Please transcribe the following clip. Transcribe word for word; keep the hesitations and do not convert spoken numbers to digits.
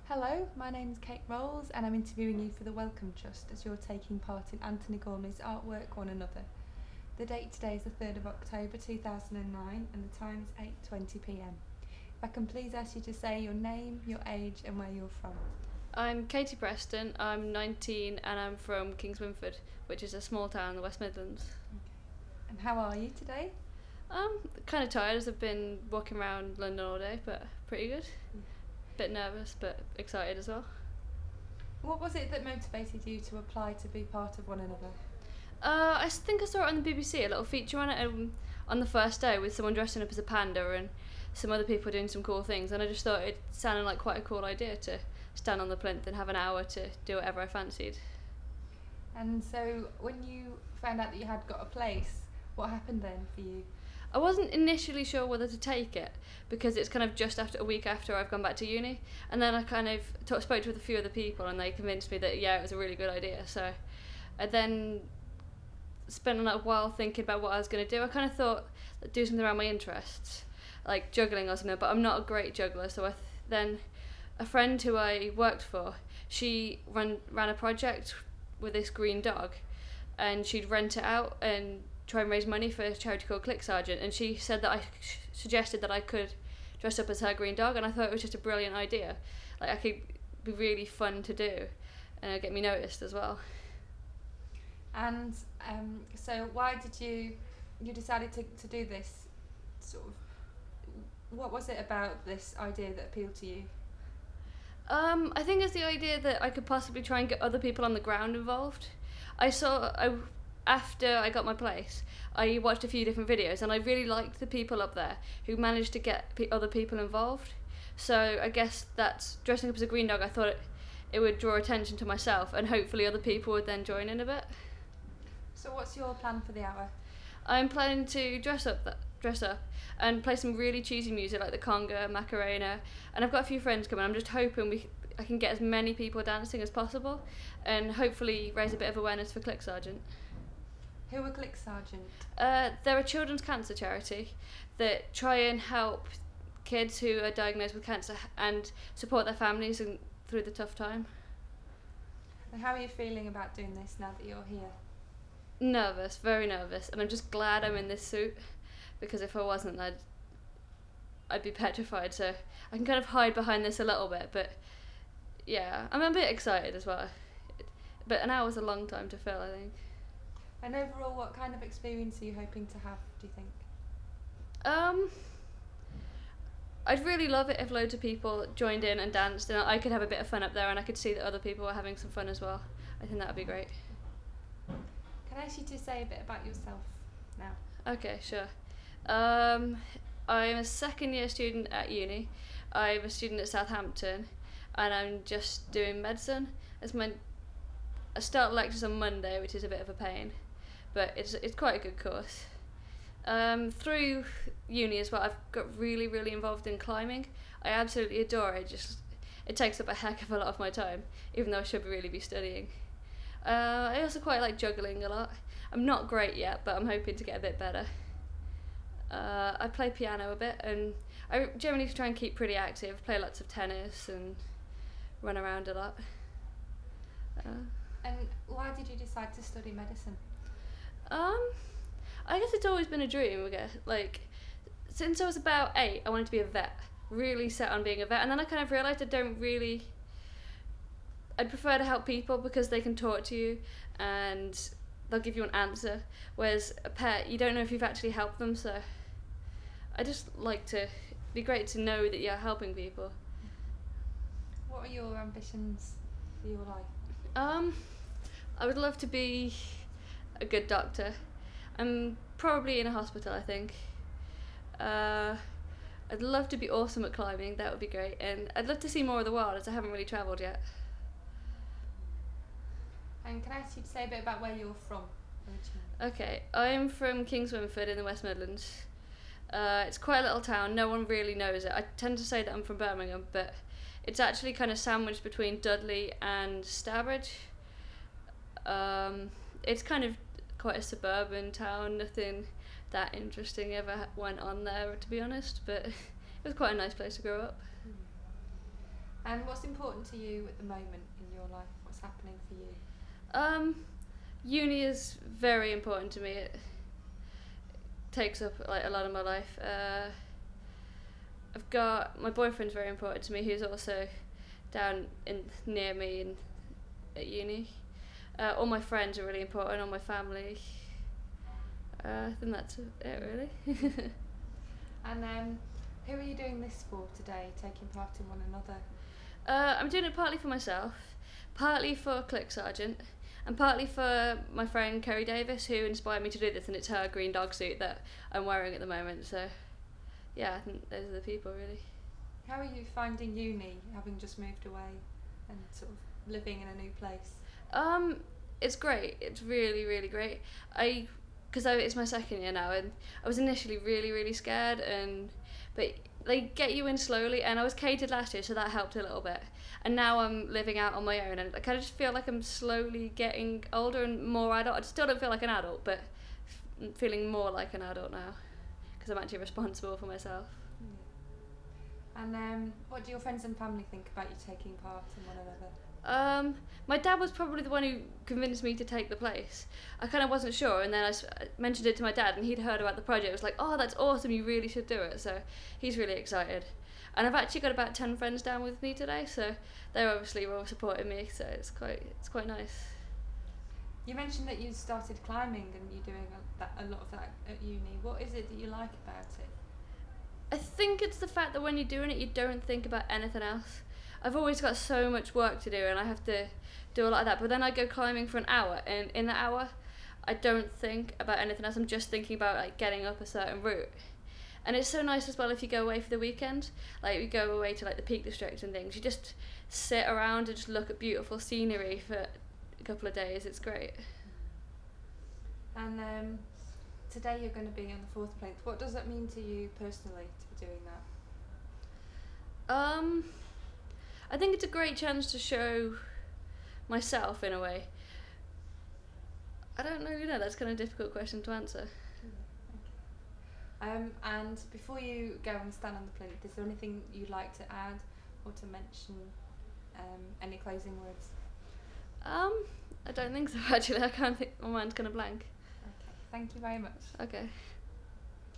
Hello, my name is Kate Rolls and I'm interviewing you for the Wellcome Trust as you're taking part in Anthony Gormley's artwork One Another. The date today is the third of October two thousand nine and the time is eight twenty p m. If I can please ask you to say your name, your age and where you're from. I'm Katie Preston, I'm nineteen and I'm from Kings Winford, which is a small town in the West Midlands. Okay. And how are you today? I'm kind of tired as I've been walking around London all day, but pretty good. Bit nervous, but excited as well. What was it that motivated you to apply to be part of One Another? Uh, I think I saw it on the B B C, a little feature on it um, on the first day with someone dressing up as a panda and some other people doing some cool things, and I just thought it sounded like quite a cool idea to stand on the plinth and have an hour to do whatever I fancied. And so when you found out that you had got a place, what happened then for you? I wasn't initially sure whether to take it because it's kind of just after a week after I've gone back to uni, and then I kind of talk, spoke with a few other people and they convinced me that yeah, it was a really good idea. So I then spent a while thinking about what I was going to do. I kind of thought I'd do something around my interests, like juggling or something, but I'm not a great juggler. So I th- then a friend who I worked for, she run, ran a project with this green dog, and she'd rent it out and try and raise money for a charity called Click Sergeant, and she said that I suggested that I could dress up as her green dog, and I thought it was just a brilliant idea. Like, I could be really fun to do and it'd get me noticed as well. And um, so why did you you decided to, to do this sort of, what was it about this idea that appealed to you? Um, I think it's the idea that I could possibly try and get other people on the ground involved. I saw, I, after I got my place, I watched a few different videos and I really liked the people up there who managed to get p- other people involved. So I guess that's, dressing up as a green dog, I thought it, it would draw attention to myself and hopefully other people would then join in a bit. So what's your plan for the hour? I'm planning to dress up that dress up and play some really cheesy music like the conga, Macarena, and I've got a few friends coming. I'm just hoping we I can get as many people dancing as possible and hopefully raise a bit of awareness for Click Sergeant. Who are Click Sergeant? Uh, they're a children's cancer charity that try and help kids who are diagnosed with cancer and support their families in, through the tough time. And how are you feeling about doing this now that you're here? Nervous, very nervous, and I'm just glad I'm in this suit because if I wasn't, I'd I'd be petrified. So I can kind of hide behind this a little bit, but yeah, I'm a bit excited as well. But an hour's a long time to fill, I think. And overall, what kind of experience are you hoping to have, do you think? Um, I'd really love it if loads of people joined in and danced, and I could have a bit of fun up there, and I could see that other people were having some fun as well. I think that would be great. Can I ask you to say a bit about yourself now? Okay, sure. Um, I'm a second year student at uni. I'm a student at Southampton, and I'm just doing medicine. It's my I start lectures on Monday, which is a bit of a pain, but it's it's quite a good course. Um, through uni as well, I've got really really involved in climbing. I absolutely adore it. Just it takes up a heck of a lot of my time, even though I should really be studying. Uh, I also quite like juggling a lot. I'm not great yet, but I'm hoping to get a bit better. Uh, I play piano a bit, and I generally try and keep pretty active, play lots of tennis and run around a lot. Uh, And why did you decide to study medicine? um, I guess it's always been a dream, I guess. Like, since I was about eight, I wanted to be a vet, really set on being a vet, and then I kind of realised I don't really... I'd prefer to help people because they can talk to you and they'll give you an answer, whereas a pet, you don't know if you've actually helped them, so I just like to... It'd be great to know that you're helping people. What are your ambitions for your life? Um, I would love to be a good doctor. I'm probably in a hospital, I think. Uh, I'd love to be awesome at climbing, that would be great, and I'd love to see more of the world as I haven't really travelled yet. And can I ask you to say a bit about where you're from originally? Okay, I'm from Kings Winford in the West Midlands. Uh, it's quite a little town, no one really knows it. I tend to say that I'm from Birmingham, but it's actually kind of sandwiched between Dudley and Stourbridge. Um, it's kind of quite a suburban town, nothing that interesting ever went on there, to be honest, but it was quite a nice place to grow up. And what's important to you at the moment in your life? What's happening for you? Um, uni is very important to me. It takes up like a lot of my life. Uh, I've got my boyfriend's very important to me. Who's also down in near me in at uni. Uh, all my friends are really important. All my family. Uh, I think that's it really. And um, who are you doing this for today? Taking part in one another. Uh, I'm doing it partly for myself, partly for Click Sergeant, and partly for my friend Kerry Davis, who inspired me to do this, and it's her green dog suit that I'm wearing at the moment. So, yeah, I think those are the people really. How are you finding uni, having just moved away and sort of living in a new place? Um, it's great. It's really, really great. I, because it's my second year now, and I was initially really, really scared, and but they get you in slowly, and I was catered last year, so that helped a little bit. And now I'm living out on my own, and I kind of just feel like I'm slowly getting older and more adult. I still don't feel like an adult, but f- feeling more like an adult now, because I'm actually responsible for myself. Yeah. And um, what do your friends and family think about you taking part in one another? Um, my dad was probably the one who convinced me to take the place. I kind of wasn't sure, and then I, s- I mentioned it to my dad, and he'd heard about the project. It was like, oh, that's awesome, you really should do it. So he's really excited. And I've actually got about ten friends down with me today, so they're obviously all supporting me, so it's quite it's quite nice. You mentioned that you started climbing and you're doing a, that, a lot of that at uni. What is it that you like about it? I think it's the fact that when you're doing it, you don't think about anything else. I've always got so much work to do, and I have to do a lot of that. But then I go climbing for an hour, and in the hour, I don't think about anything else. I'm just thinking about like getting up a certain route. And it's so nice as well if you go away for the weekend. Like we go away to like the Peak District and things. You just sit around and just look at beautiful scenery for a couple of days. It's great. And um, today you're going to be on the fourth plinth. What does that mean to you personally to be doing that? Um, I think it's a great chance to show myself in a way. I don't know, you know, that's kind of a difficult question to answer. Um, and before you go and stand on the plinth, is there anything you'd like to add or to mention? Um, any closing words? Um, I don't think so actually. I can't think, my mind's kind of blank. Okay, thank you very much. Okay.